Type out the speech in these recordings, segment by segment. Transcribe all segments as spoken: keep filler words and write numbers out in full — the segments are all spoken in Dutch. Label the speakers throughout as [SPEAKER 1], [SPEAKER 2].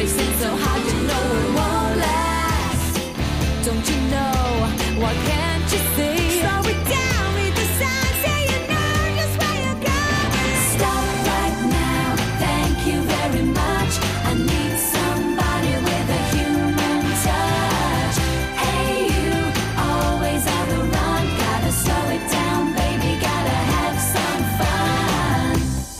[SPEAKER 1] racing so hard, you know it won't last. Don't you know? Why can't you see? Slow it down, read the signs, say you know just where you're going. Stop right now, thank you very much. I need somebody with a human touch. Hey you, always on the run, gotta slow it down, baby, gotta have some fun.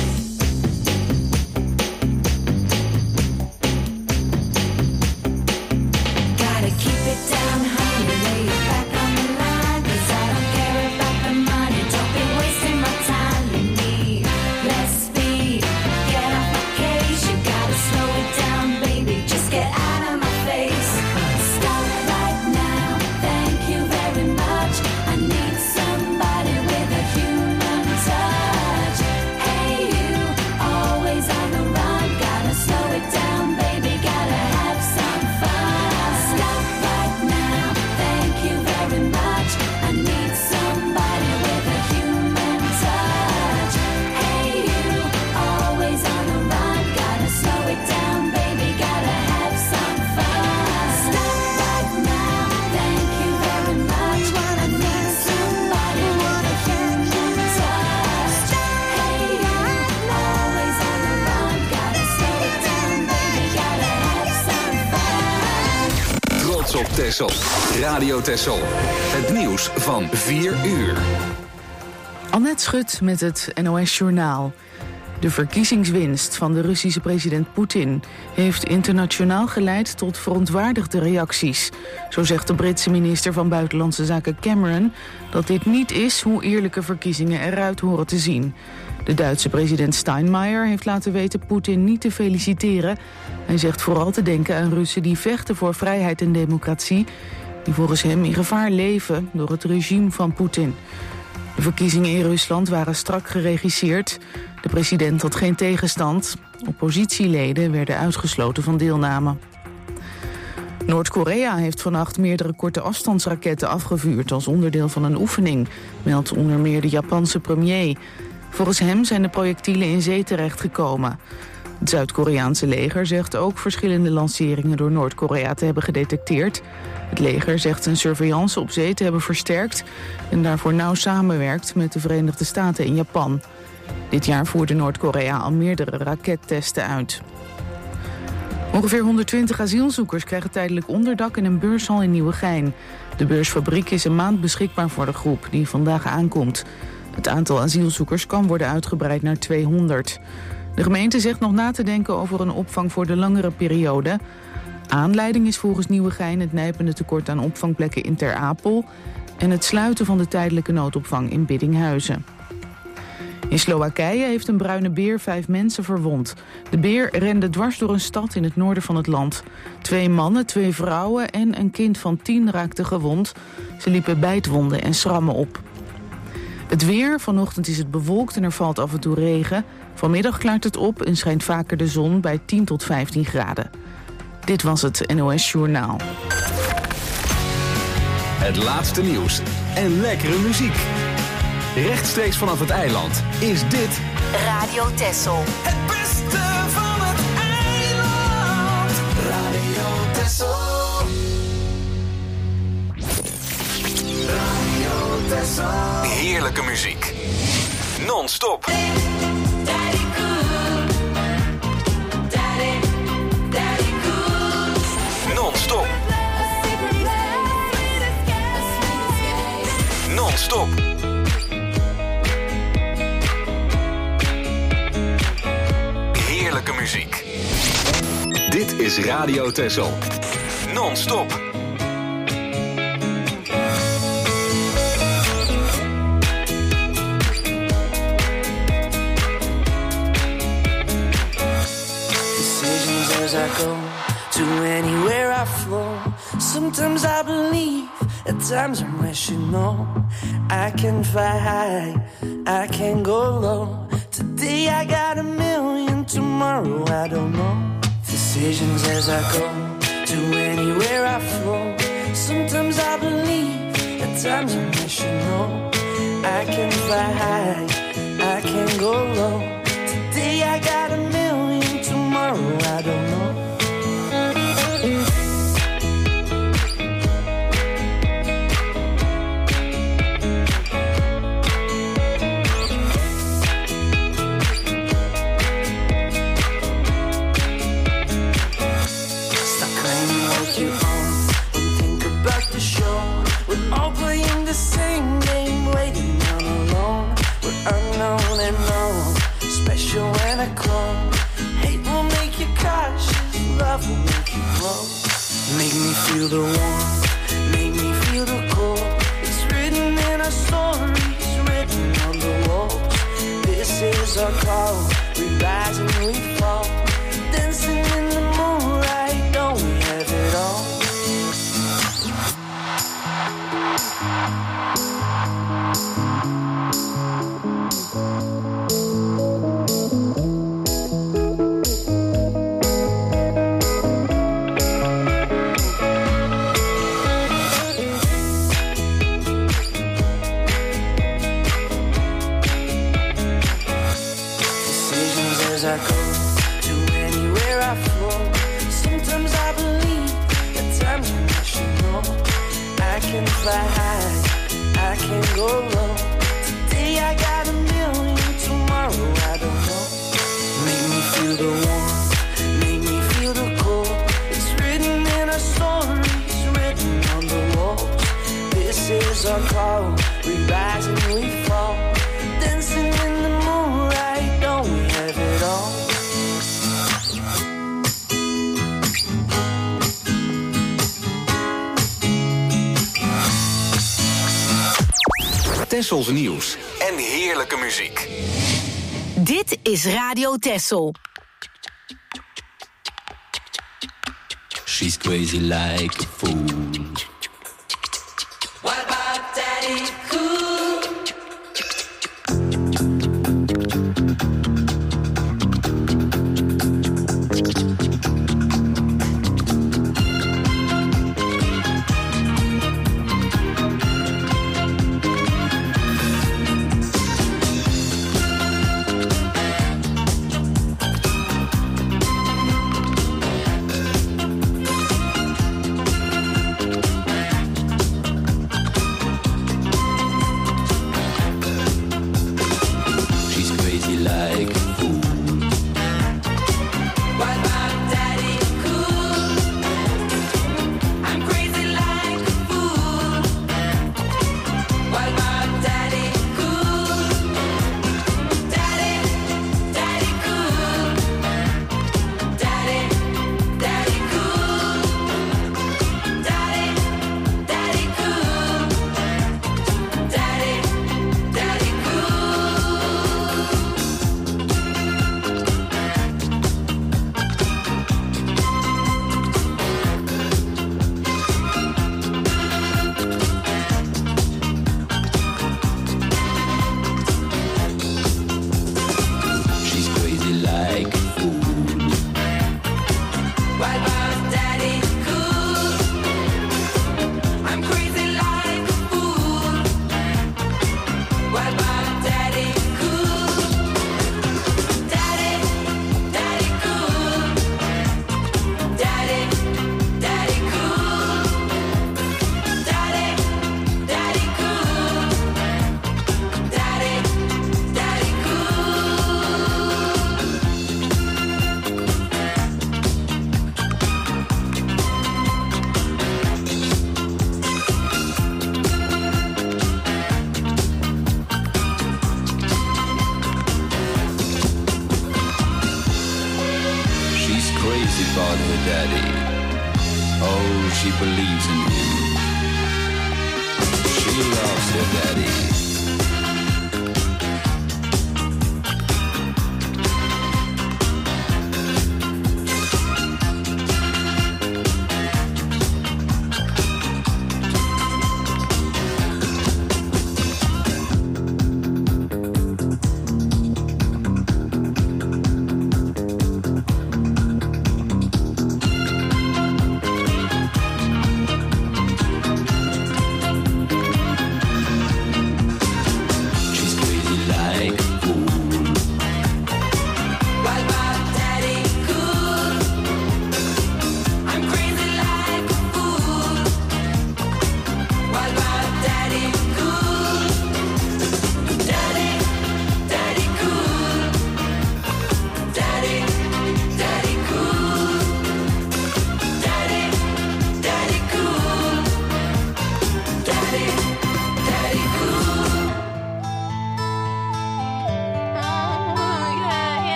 [SPEAKER 1] Gotta keep it down, honey, lay it back on the line, 'cause I don't care about the money, don't be wasting my time. You need less speed, get off my case, you gotta slow it down, baby, just get out of my face. Stop right now, thank you very much. I need somebody with a human touch. Hey you, always on the run, gotta slow it down, baby, gotta have some fun. Stop right now, thank you very much. I need somebody with a human touch. Hey you, always on the run, gotta slow it down, baby, gotta have some fun. Stop right now, thank you very much. I need somebody with a human touch. Hey you, always on the run, gotta slow it down, baby, gotta have some fun.
[SPEAKER 2] Trots op Texel. Radio Texel. Het nieuws van vier uur.
[SPEAKER 3] Annette Schut met het N O S Journaal. De verkiezingswinst van de Russische president Poetin heeft internationaal geleid tot verontwaardigde reacties. Zo zegt de Britse minister van Buitenlandse Zaken Cameron dat dit niet is hoe eerlijke verkiezingen eruit horen te zien. De Duitse president Steinmeier heeft laten weten Poetin niet te feliciteren. Hij zegt vooral te denken aan Russen die vechten voor vrijheid en democratie, die volgens hem in gevaar leven door het regime van Poetin. De verkiezingen in Rusland waren strak geregisseerd. De president had geen tegenstand. Oppositieleden werden uitgesloten van deelname. Noord-Korea heeft vannacht meerdere korte afstandsraketten afgevuurd als onderdeel van een oefening, meldt onder meer de Japanse premier. Volgens hem zijn de projectielen in zee terechtgekomen. Het Zuid-Koreaanse leger zegt ook verschillende lanceringen door Noord-Korea te hebben gedetecteerd. Het leger zegt zijn surveillance op zee te hebben versterkt en daarvoor nauw samenwerkt met de Verenigde Staten en Japan. Dit jaar voerde Noord-Korea al meerdere rakettesten uit. Ongeveer honderdtwintig asielzoekers krijgen tijdelijk onderdak in een beurshal in Nieuwegein. De beursfabriek is een maand beschikbaar voor de groep die vandaag aankomt. Het aantal asielzoekers kan worden uitgebreid naar tweehonderd. De gemeente zegt nog na te denken over een opvang voor de langere periode. Aanleiding is volgens Nieuwegein het nijpende tekort aan opvangplekken in Ter Apel en het sluiten van de tijdelijke noodopvang in Biddinghuizen. In Slowakije heeft een bruine beer vijf mensen verwond. De beer rende dwars door een stad in het noorden van het land. Twee mannen, twee vrouwen en een kind van tien raakten gewond. Ze liepen bijtwonden en schrammen op. Het weer, vanochtend is het bewolkt en er valt af en toe regen. Vanmiddag klaart het op en schijnt vaker de zon bij tien tot vijftien graden. Dit was het N O S Journaal.
[SPEAKER 2] Het laatste nieuws en lekkere muziek. Rechtstreeks vanaf het eiland is dit
[SPEAKER 4] Radio Texel.
[SPEAKER 5] Het beste van het eiland. Radio Texel. Radio Texel.
[SPEAKER 2] heerlijke muziek. Non-stop.
[SPEAKER 1] Daddy cool. Daddy, daddy cool.
[SPEAKER 2] Non-stop. Non-stop. Heerlijke muziek. Dit is Radio Texel. Non-stop.
[SPEAKER 6] Decisions as I go to anywhere I flow. Sometimes I believe, at times I'm rational. I can fly high, I can go low. Today I got a million, tomorrow I don't know. Decisions as I go to anywhere I flow. Sometimes I believe, at times I'm rational. I can fly high, I can go low. Today I got a million, tomorrow I don't know. love. Make me feel the warmth, make me feel the cold. It's written in our stories, written on the walls. This is our call, we rise and we fall. Dancing in the moonlight, don't we have it all? As I go to anywhere I flow, sometimes I believe, at times I'm not sure. No, I can fly high, I can go low. Today I got a million, tomorrow I don't know. Make me feel the warmth, make me feel the cold. It's written in our stories, written on the walls. This is our call, we rise and we fall. Dancing in the moonlight, don't we have it all?
[SPEAKER 2] Tessels nieuws en heerlijke muziek.
[SPEAKER 4] Dit is Radio Tessel.
[SPEAKER 7] She's crazy like a fool.
[SPEAKER 5] What about Daddy Cool?
[SPEAKER 7] about her daddy. Oh, she believes in him. She loves her daddy.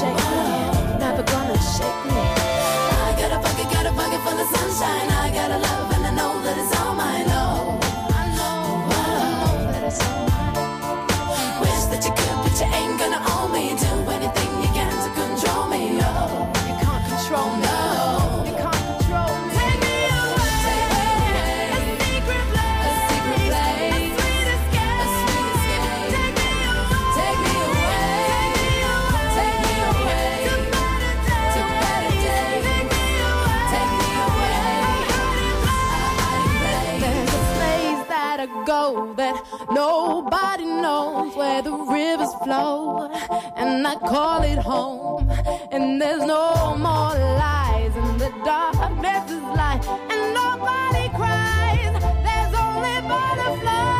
[SPEAKER 8] shake me, never gonna shake me. I got a pocket, got a pocket full of sunshine. I got a love and I know that it's all mine. Oh, I know, I know that it's all mine. Wish that you could, but you ain't gonna own me. Do anything you can to control me. Oh, you can't control me. No. Go that nobody knows where the rivers flow, and I call it home. And there's no more lies, and the darkness is light, and nobody cries. There's only butterflies.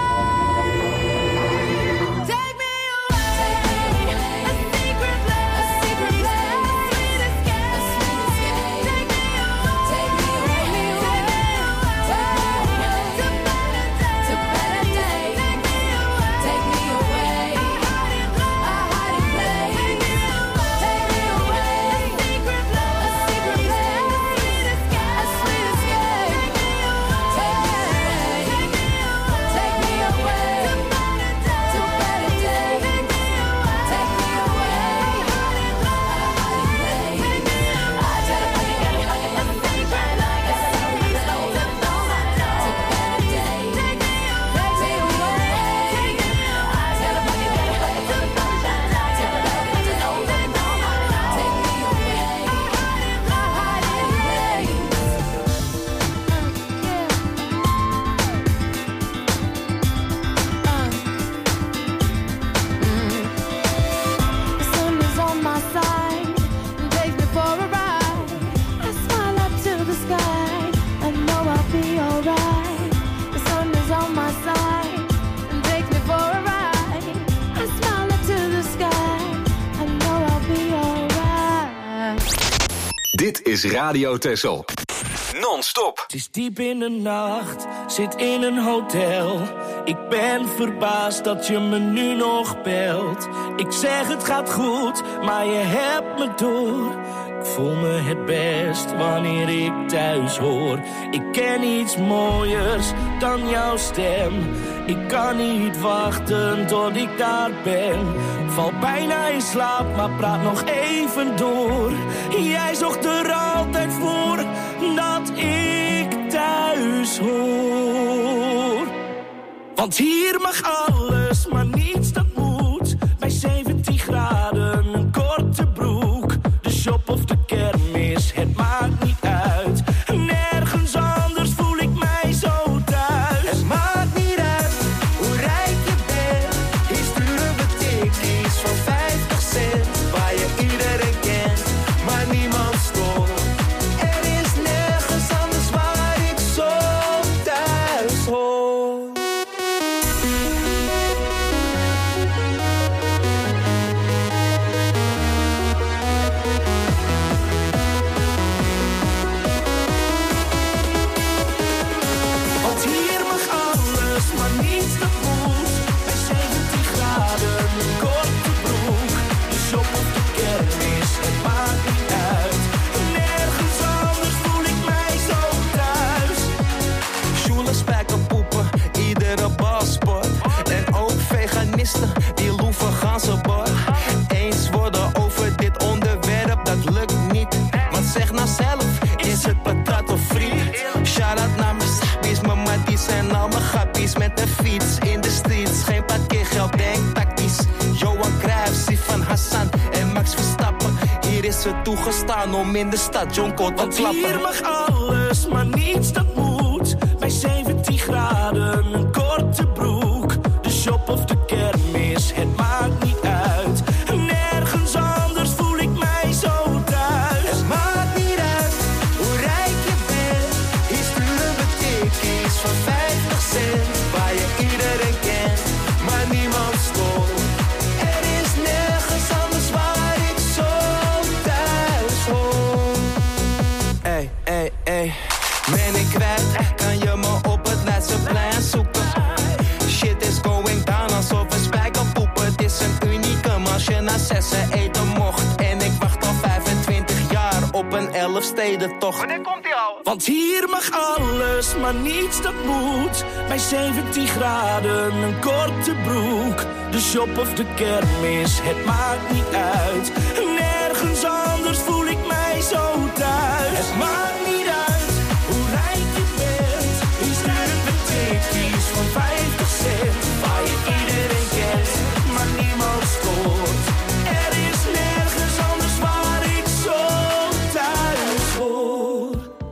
[SPEAKER 8] Take me away, a secret place, a secret place, a sweet escape, a sweet escape. Take me away, take me away, take me away, take me away.
[SPEAKER 2] Dit is Radio Texel. Non-stop.
[SPEAKER 9] Het is diep in de nacht, zit in een hotel. Ik ben verbaasd dat je me nu nog belt. Ik zeg het gaat goed, maar je hebt me door. Ik voel me het best wanneer ik thuis hoor. Ik ken iets mooiers dan jouw stem. Ik kan niet wachten tot ik daar ben. Val bijna in slaap, maar praat nog even door. Jij zorgt er altijd voor dat ik thuis hoor. Want hier mag alles, maar niets dat moet. Bij zeventien graden, een korte broek. De shop of de kermis, het maakt niet uit. Nergens anders voel ik mij zo thuis.
[SPEAKER 6] Het maakt niet uit hoe rijk je bent. Hier sturen we tikkies van vijftig cent. Waar je iedereen kent, maar niemand stoort. Er is nergens anders waar ik zo thuis hoor.
[SPEAKER 9] Want hier mag alles, maar niets dat moet. Bij zeventien graden, een korte broek. De shop of de kermis, het maakt niet uit. Nergens anders voel ik mij zo thuis.
[SPEAKER 6] Sjoelen, spijkerpoepen, iedere balsport. En ook veganisten, die loeven ganzenbord. Eens worden over dit onderwerp, dat lukt niet. Want zeg nou zelf, is het patat of friet? Shout-out naar mijn sabbies, mijn matties en al mijn grappies. Met een fiets in de streets, geen parkeergeld, denk tactisch. Johan Cruijff, Sifan Hassan en Max Verstappen. Hier is het toegestaan om in de stad jonko te
[SPEAKER 9] Want
[SPEAKER 6] klappen.
[SPEAKER 9] hier mag alles, maar niets dat moet. Bij zeventien graden, een korte broek. De shop of de kermis, het maakt niet uit. Nergens anders voel ik mij zo thuis.
[SPEAKER 6] Het maakt niet uit hoe rijk je bent. Hier sturen we tikkies van vijftig cent. Waar je iedereen kent, maar niemand stoort. Er is nergens anders waar ik zo thuis hoor. Ey, ey, ey. Ben ik kwijt, kan je me op het Leidseplein zoeken.
[SPEAKER 9] Hofstede toch.
[SPEAKER 10] Wanneer komt die al?
[SPEAKER 9] Want hier mag alles, maar niets dat moet. Bij zeventien graden een korte broek. De shop of de kermis, het maakt niet uit. Nergens anders voel ik mij zo thuis. Het maakt niet uit hoe rijk je bent. Die schuiven tikkies van vijftig cent. Waar je iedereen kent, maar niemand stoort. Er is nergens anders waar ik zo thuis hoor.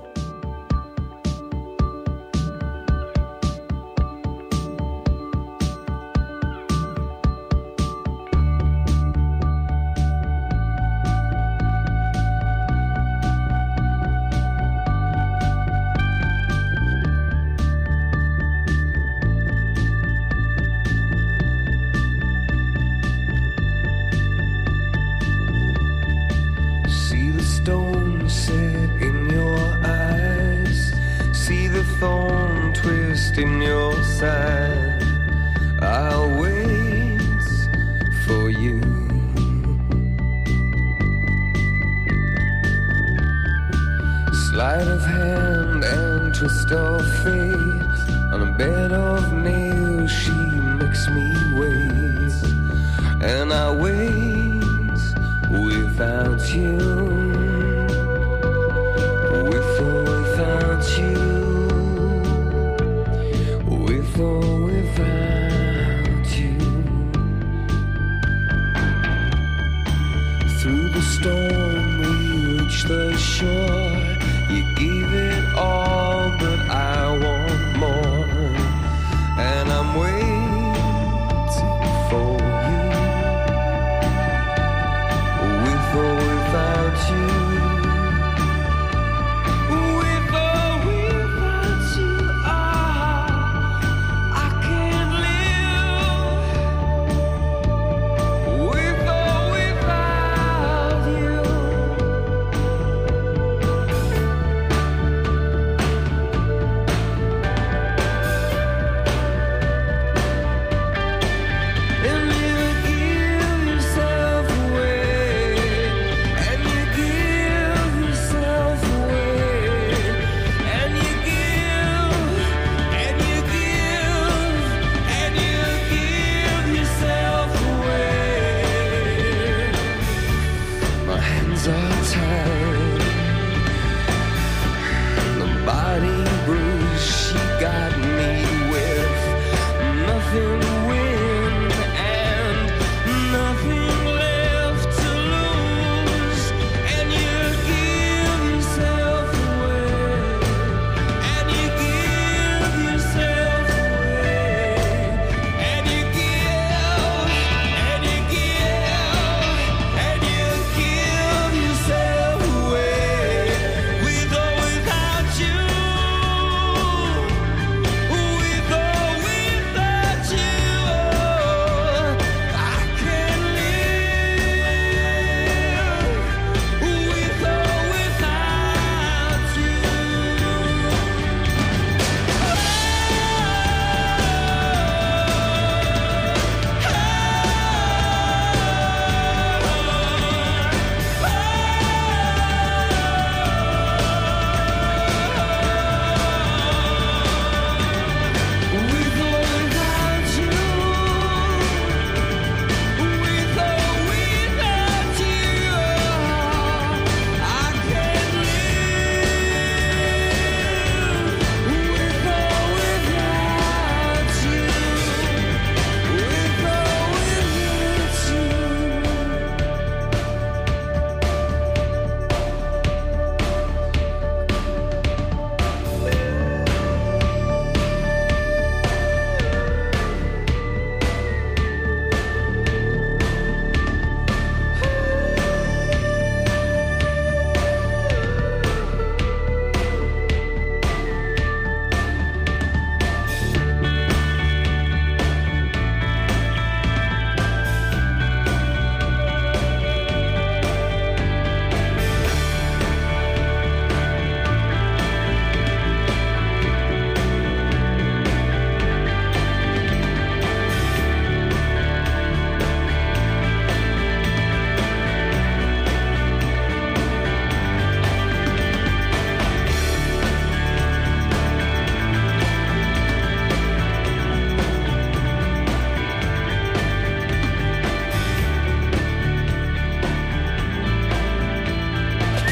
[SPEAKER 11] In your side, I'll wait for you. Sleight of hand and twist of fate. On a bed of nails, she makes me wait, and I wait without you, with or without you. Or without you. Through the storm we reach the shore. You gave it all, but I want more. And I'm waiting for you. With or without you. With or without you. I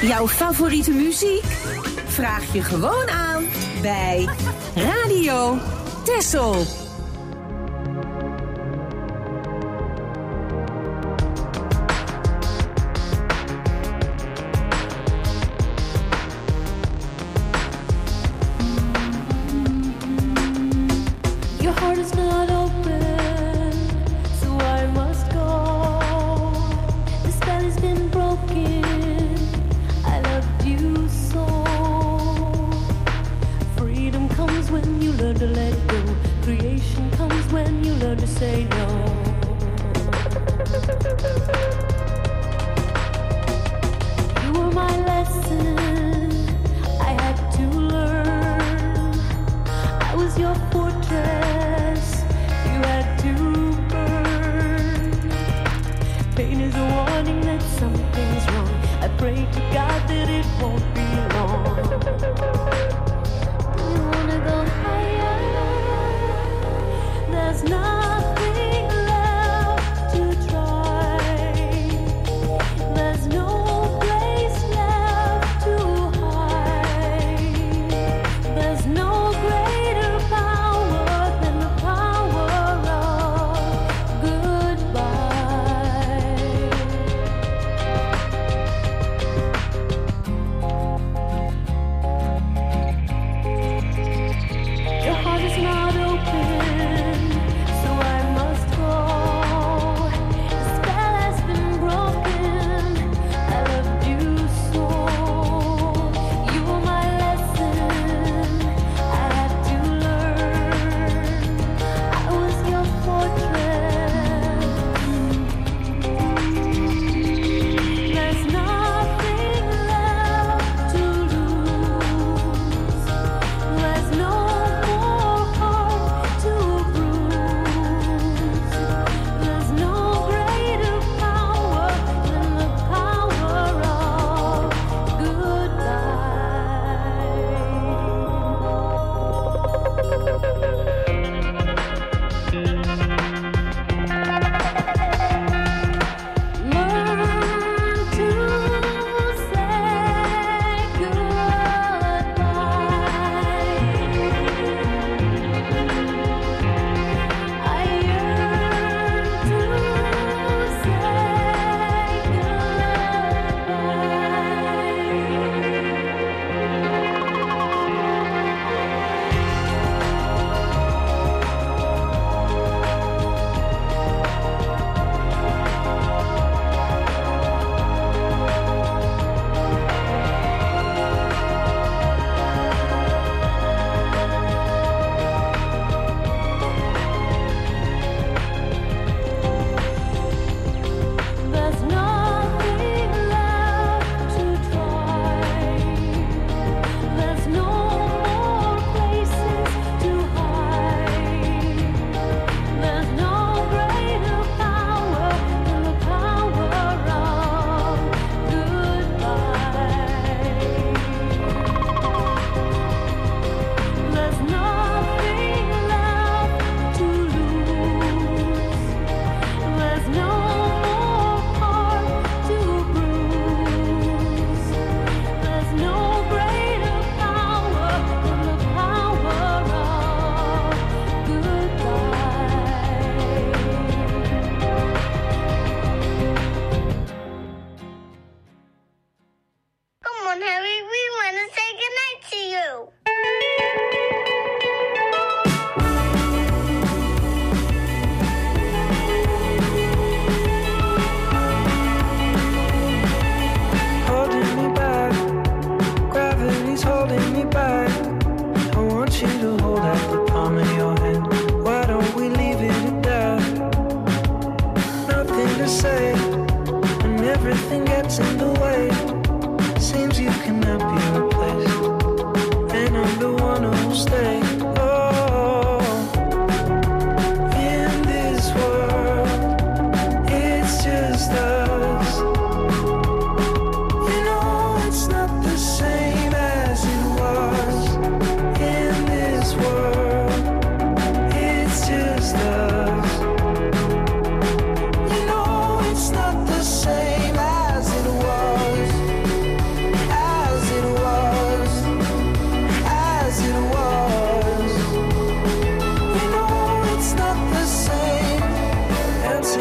[SPEAKER 4] Jouw favoriete muziek? Vraag je gewoon aan bij Radio Texel.
[SPEAKER 10] Your heart is not open, so I must go. The spell has been broken. I loved you so. Freedom comes when you learn to let go. Creation comes when you learn to say no. You were my lesson I had to learn. I was your fortress you had to burn. Pain is a warning that something's wrong. I pray to God that it won't be long. We wanna go higher. There's nothing left to try. There's no place left to hide. There's no greater power than the power of goodbye. Your heart is not open, so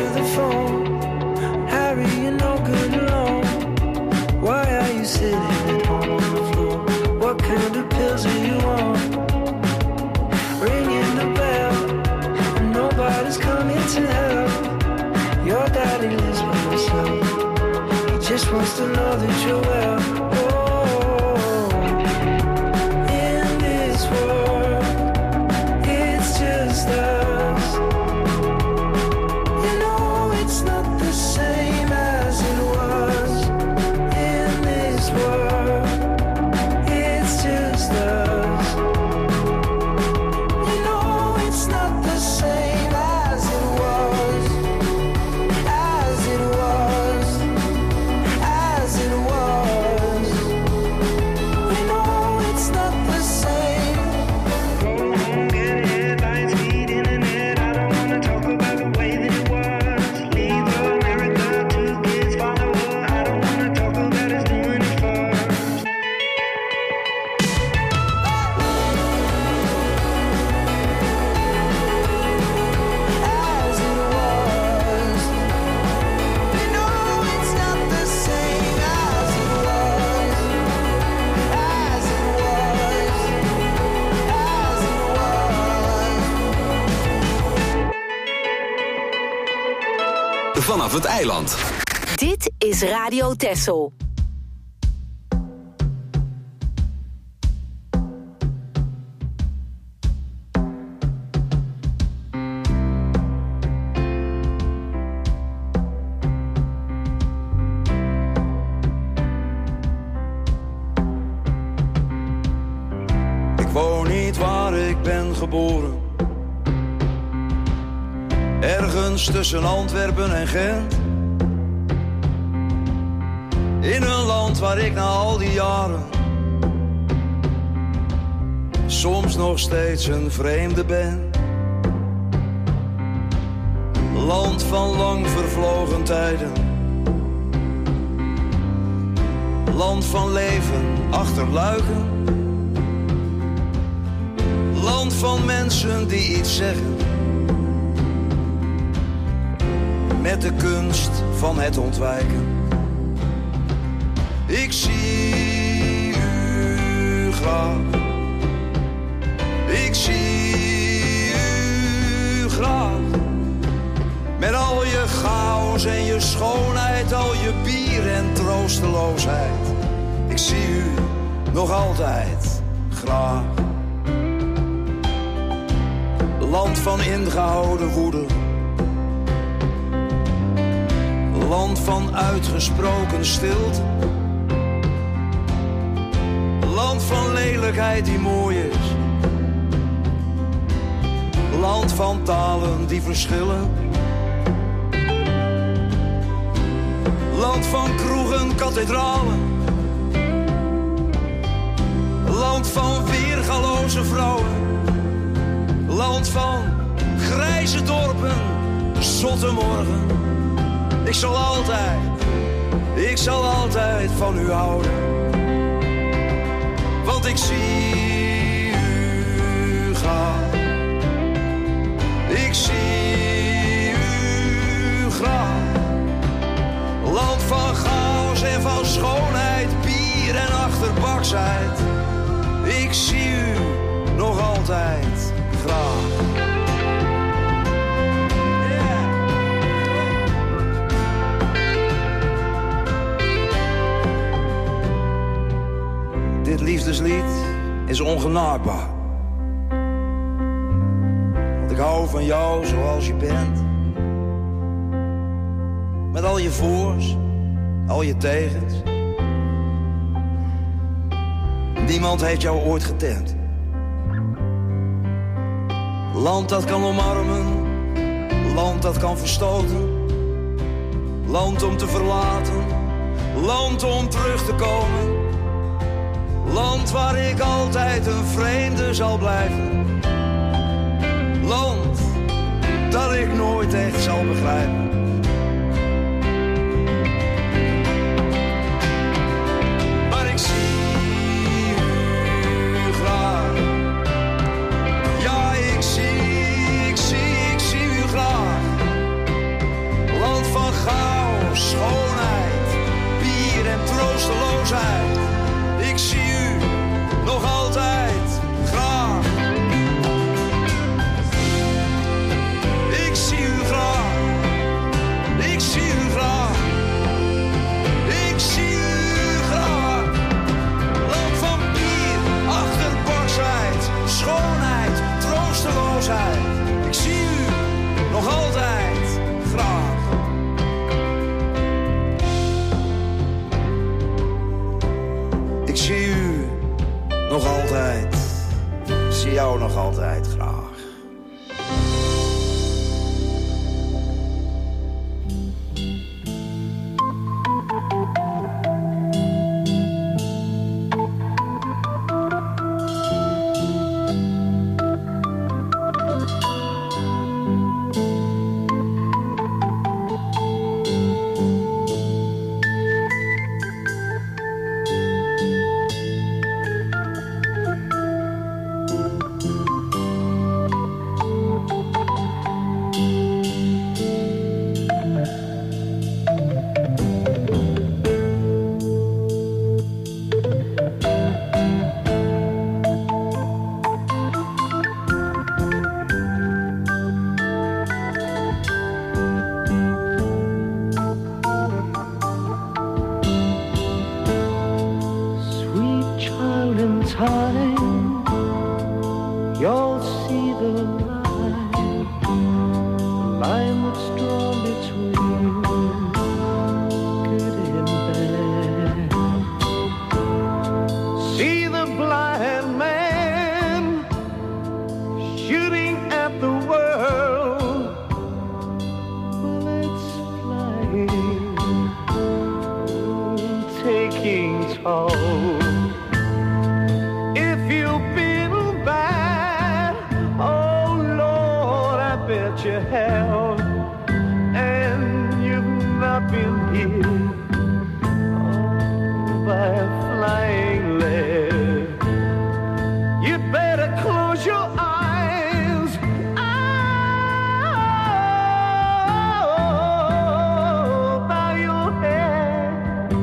[SPEAKER 6] to the phone. Harry, you're no good alone. Why are you sitting at home on the floor? What kind of pills are you on? Ringing the bell, and nobody's coming to help. Your daddy lives by himself. He just wants to know that you're well. Oh, in this world, it's just us. You know it's not the same as it was. In this world, it's just us. You know it's not the same as it was. As it was. As it was. We know it's not the same. Go home, get headlines, feed internet. I don't wanna talk about the way that it was. Leave America, two kids follow her. I don't wanna talk about us doing it first. As it was. We know it's not the same as it was. As it was. As it was.
[SPEAKER 2] Vanaf het eiland.
[SPEAKER 4] Dit is Radio Texel.
[SPEAKER 12] Ik woon niet waar ik ben geboren. Ergens tussen Antwerpen en Gent. In een land waar ik na al die jaren soms nog steeds een vreemde ben. Land van lang vervlogen tijden. Land van leven achter luiken. Land van mensen die iets zeggen. Met de kunst van het ontwijken. Ik zie u graag. Ik zie u graag. Met al je chaos en je schoonheid, al je bier en troosteloosheid. Ik zie u nog altijd graag. Land van ingehouden woede. Land van uitgesproken stilte. Land van lelijkheid die mooi is. Land van talen die verschillen. Land van kroegen, kathedralen. Land van weergaloze vrouwen. Land van grijze dorpen, zotte morgen. Ik zal altijd, ik zal altijd van u houden. Want ik zie u graag. Ik zie u graag. Land van chaos en van schoonheid, bier en achterbaksheid. Ik zie u nog altijd graag. Dit liefdeslied is ongenaakbaar. Want ik hou van jou zoals je bent. Met al je voors, al je tegens. Niemand heeft jou ooit getemd. Land dat kan omarmen, land dat kan verstoten. Land om te verlaten, land om terug te komen. Land waar ik altijd een vreemde zal blijven. Land dat ik nooit echt zal begrijpen. Maar ik zie u graag. Ja, ik zie, ik zie, ik zie u graag.
[SPEAKER 13] line that's drawn between good and bad. See the blind man shooting at the world, bullets flying, taking toll. If you've been bad, oh Lord, I bet you have, and you've not been hit oh, by a flying lead. You'd better close your eyes, oh, bow your head,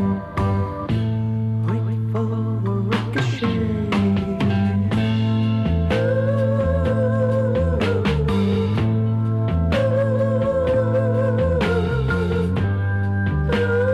[SPEAKER 13] wait for the ricochet. Ooh.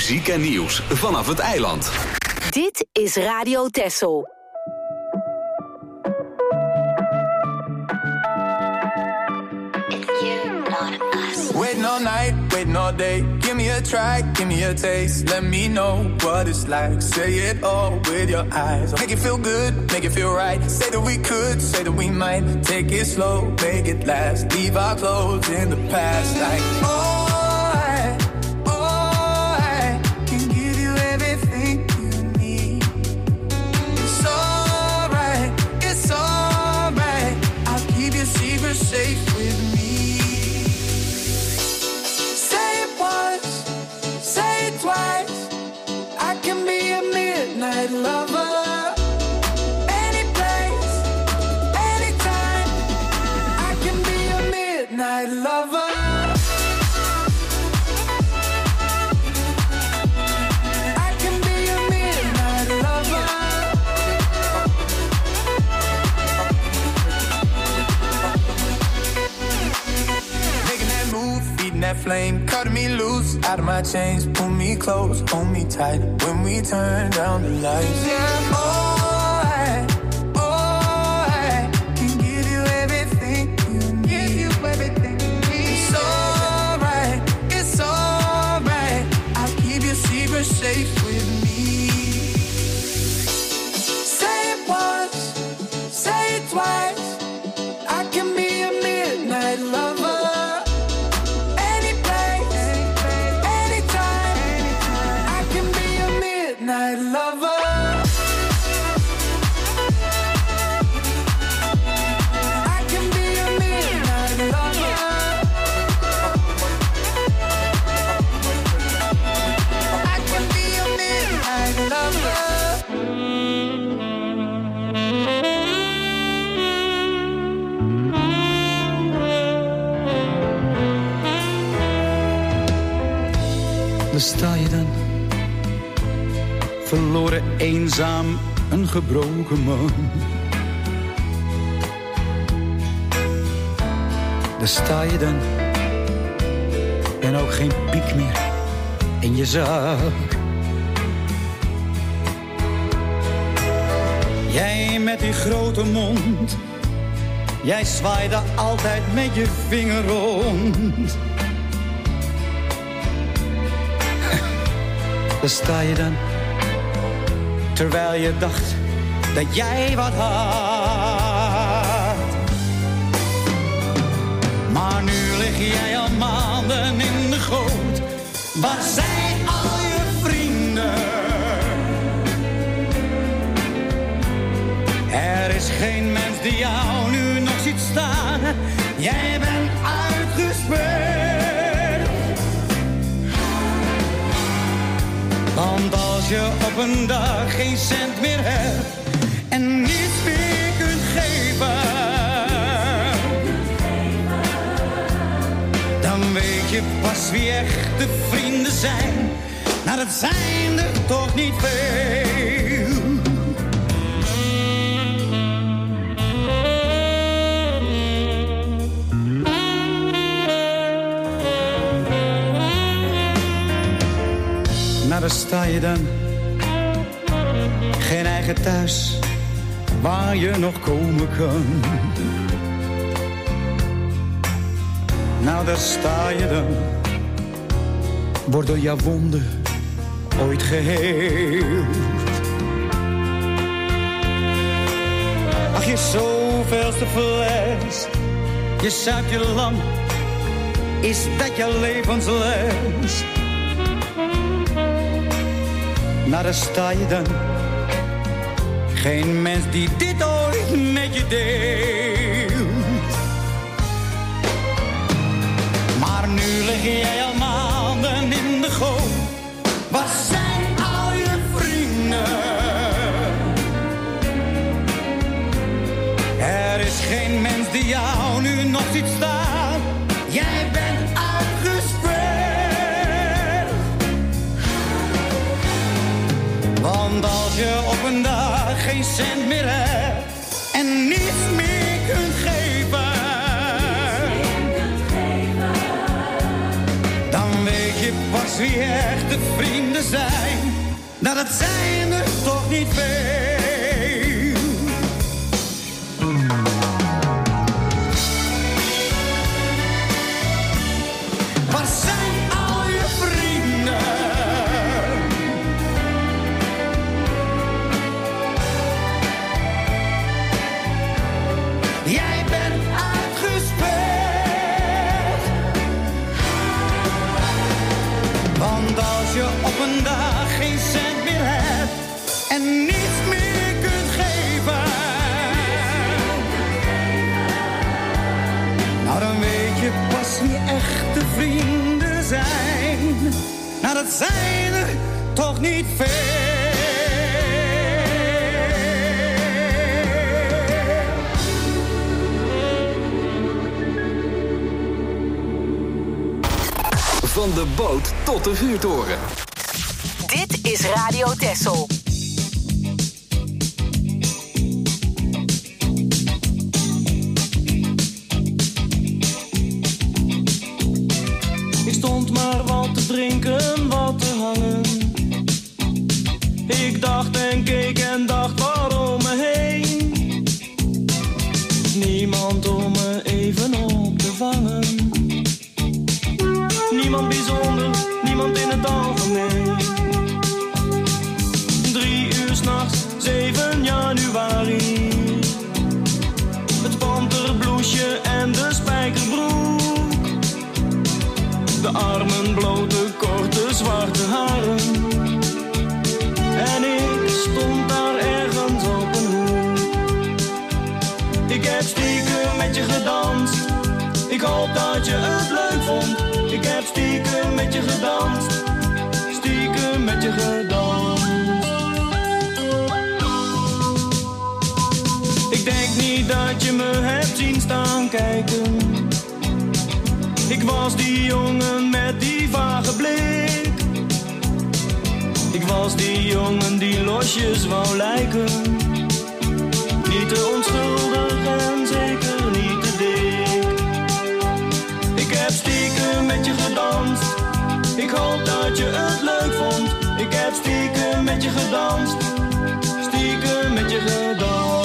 [SPEAKER 2] Muziek en nieuws vanaf het eiland.
[SPEAKER 4] Dit is Radio Texel.
[SPEAKER 14] Waiting all night, waiting all day. Give me a try, give me a taste. Let me know what it's like. Say it all with your eyes. Make it feel good, make it feel right. Say that we could, say that we might. Take it slow, make it last. Leave our clothes in the past. Like, oh, I, oh, I can give you everything you need. It's alright, it's alright. I'll keep your secrets safe with me. Twice, I can be a midnight lover. Any place, anytime, I can be a midnight lover. I can be a midnight lover. Making that move, feeding that flame, cutting me loose out of my chains, pull me close, hold me tight when we turn down the lights. Yeah, oh, I, oh, I can give you everything you need. Give you everything you need. It's alright, it's alright. I'll keep your secrets safe with me. Say it once, say it twice. I can be a midnight lover. Night lover. I can be a midnight lover. I can be a midnight lover.
[SPEAKER 12] Daar sta je dan, verloren, eenzaam, een gebroken man. Daar sta je dan, en ook geen piek meer in je zak. Jij met die grote mond, jij zwaaide altijd met je vinger rond. Daar sta je dan, terwijl je dacht dat jij wat had. Maar nu lig jij al maanden in de goot. Waar zijn al je vrienden? Er is geen mens die jou nu nog ziet staan. Jij bent uitgespeeld. Want als je op een dag geen cent meer hebt en niets meer kunt geven, dan weet je pas wie echte vrienden zijn. Nou, dat zijn er toch niet veel. Nou, daar sta je dan, geen eigen thuis waar je nog komen kan. Nou, daar sta je dan, wordt door jouw wonden ooit geheeld. Ach, je zoveelste fles, je zuipt je lang, is dat je levensles? Nou, daar sta je dan, geen mens die dit ooit met je deelt. Maar nu lig jij al maanden in de goot. Waar zijn al je vrienden? Er is geen mens die jou nu nog ziet staan. Jij bent uitgespeeld. Want als je op een dag geen cent meer hebt en niets meer kunt geven, dan weet je pas wie echte vrienden
[SPEAKER 15] zijn. Nou, dat zijn er toch niet veel. Waar zijn al je vrienden? Jij bent uitgespeeld. Want als je op een dag geen cent meer hebt en niets meer kunt geven, nou dan weet je pas wie echte vrienden zijn. Nou, dat zijn er toch niet veel.
[SPEAKER 2] Van de boot tot de vuurtoren.
[SPEAKER 4] Dit is Radio Texel.
[SPEAKER 9] Ik stond maar wat te drinken, wat te hangen. Ik dacht en keek en dacht waarom me heen. Niemand om me even op te vangen. Niemand bijzonder, niemand in het algemeen. Drie uur 's nachts, zeven januari. Het panterbloesje en de spijkerbroek. De armen blote, korte, zwarte haren. En ik stond daar ergens op een hoek. Ik heb stiekem met je gedanst. Ik hoop dat je het leuk vond. Ik heb stiekem met je gedanst. Stiekem met je gedanst. Ik denk niet dat je me hebt zien staan kijken. Ik was die jongen met die vage blik. Ik was die jongen die losjes wou lijken. Niet te onschuldig en zeker niet te dik. Ik heb stiekem met je gedanst. Ik hoop dat je het leuk vond. Ik heb stiekem met je gedanst. Stiekem met je gedanst.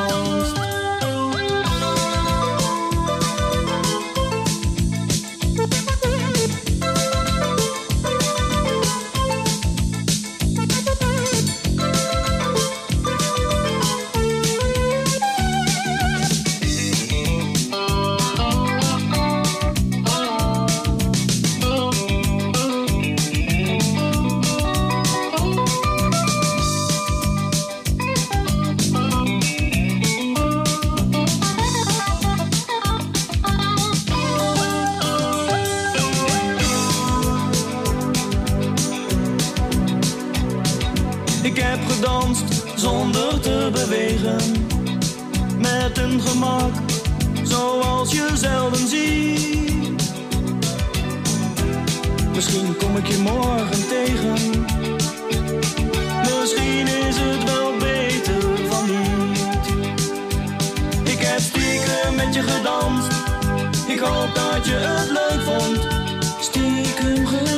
[SPEAKER 9] Zonder te bewegen, met een gemak zoals je zelden ziet. Misschien kom ik je morgen tegen. Misschien is het wel beter van niet. Ik heb stiekem met je gedanst. Ik hoop dat je het leuk vond. Stiekem gedanst.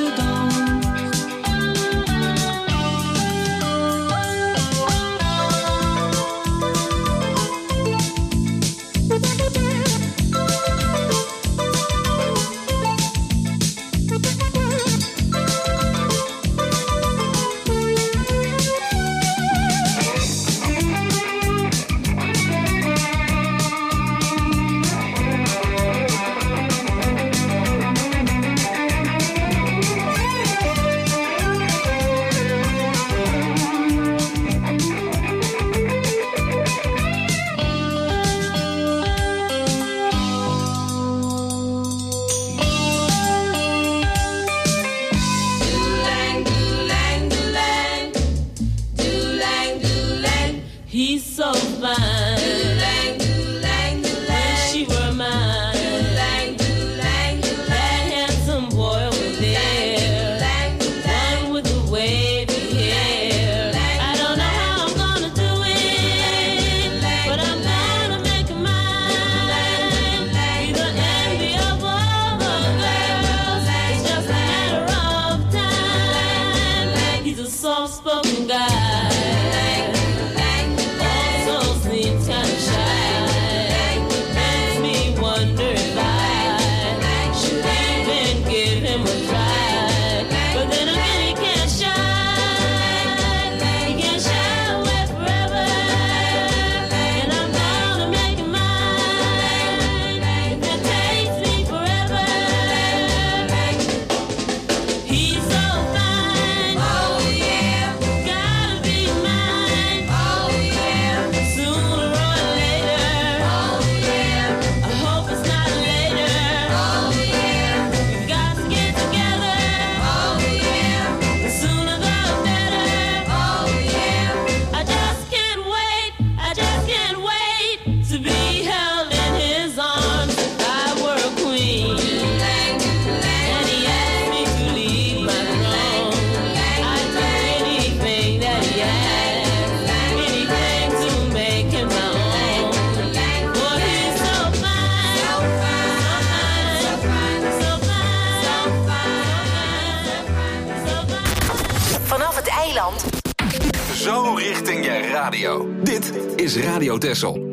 [SPEAKER 2] Zo richting je radio. Dit is Radio Texel.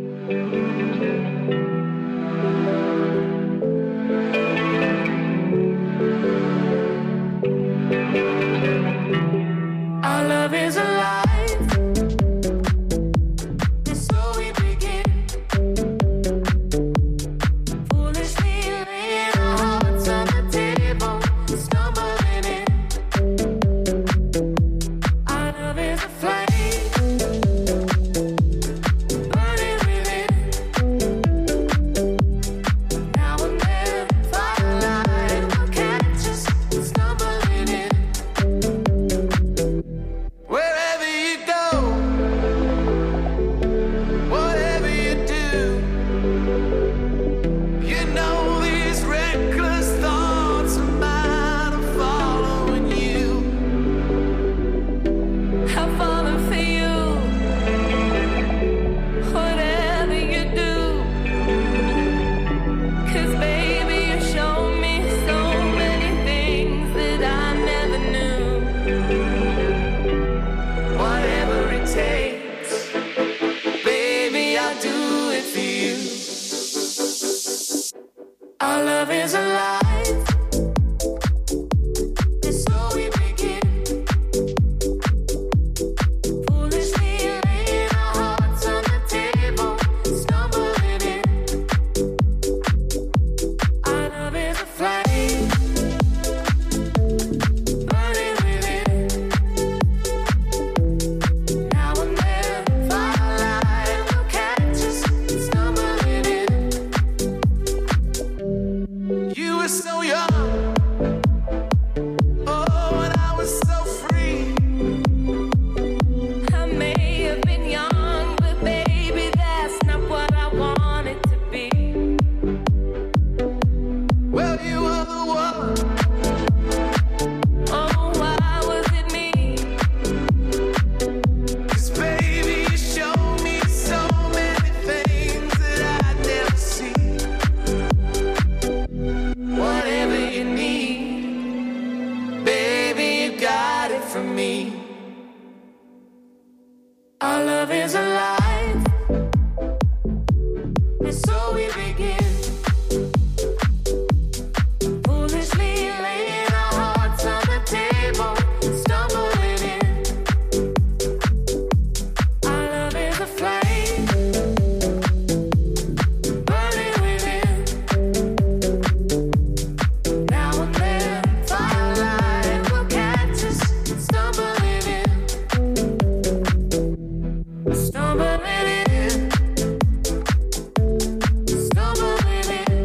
[SPEAKER 9] Our love is alive. It's so we begin. Foolishly laying our hearts on the table, stumbling in. Our love is a flame, burning within. Now and then, firelight will catch us stumbling in. Wherever you go, whatever you do, you know these reckless thoughts of mine are following you. I'm falling for you, whatever you do. 'Cause baby, you show me so many things that I never knew. Whatever it takes, baby, I'll do it for you. Our love is alive. It's so we begin. Foolishly laying our hearts on the table, stumbling in. Our love is a flame, burning within. Now and then, firelight will catch us stumbling in. You were so young, oh, and I was so free. I may have been young, but baby, that's not what I wanted to be. Well, you were the one. Oh, why was it me? 'Cause baby, you showed me so many things that I'd never seen. Whatever you need, baby, you got it from me. Our love is alive. And so we begin. Foolishly laying our hearts on the table, stumbling in. Our love is a flame, burning within. Now and then, firelight will catch us stumbling in. Stumbling in. Stumbling in.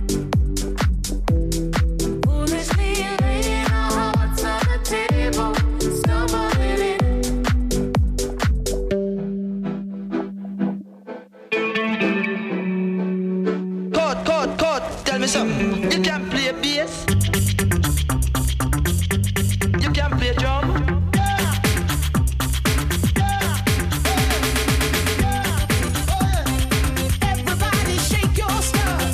[SPEAKER 9] Foolishly laying our hearts on the table, stumbling in.
[SPEAKER 16] Cut, cut, cut. Tell me something. You can play bass. You can play drum.
[SPEAKER 9] Everybody shake your stuff.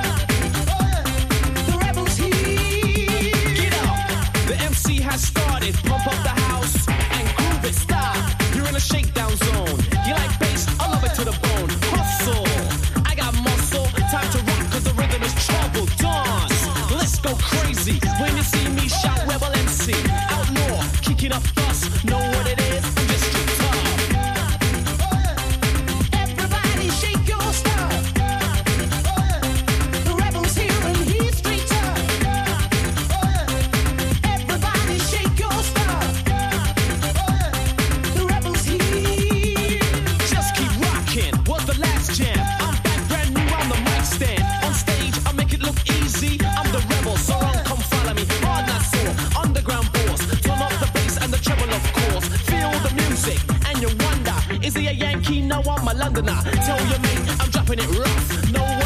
[SPEAKER 9] The rebels here.
[SPEAKER 17] Get up! The M C has started. Pump up the house and groove it. Stop! You're in a shakedown zone. You like bass? I love it to the bone. Hustle! I got muscle. Time to rock 'cause the rhythm is trouble. Dance! Let's go crazy. When you see me shout Rebel M C. Out north, kicking up dust. Know what it is? I'm just too tough.
[SPEAKER 9] Everybody shake your stuff. The rebels here and he's straight up. Everybody shake your stuff. The rebels here.
[SPEAKER 17] Just keep rocking. Was the last jam? I'm back brand new on the mic stand. On stage, I make it look easy. I'm the rebel, so don't come follow me. Hard not sore. Underground boss. Turn up the bass and the treble, of course. Feel the music and you wonder, is he a Yankee? No, I'm a Londoner. Tell your mate I'm dropping it rough. No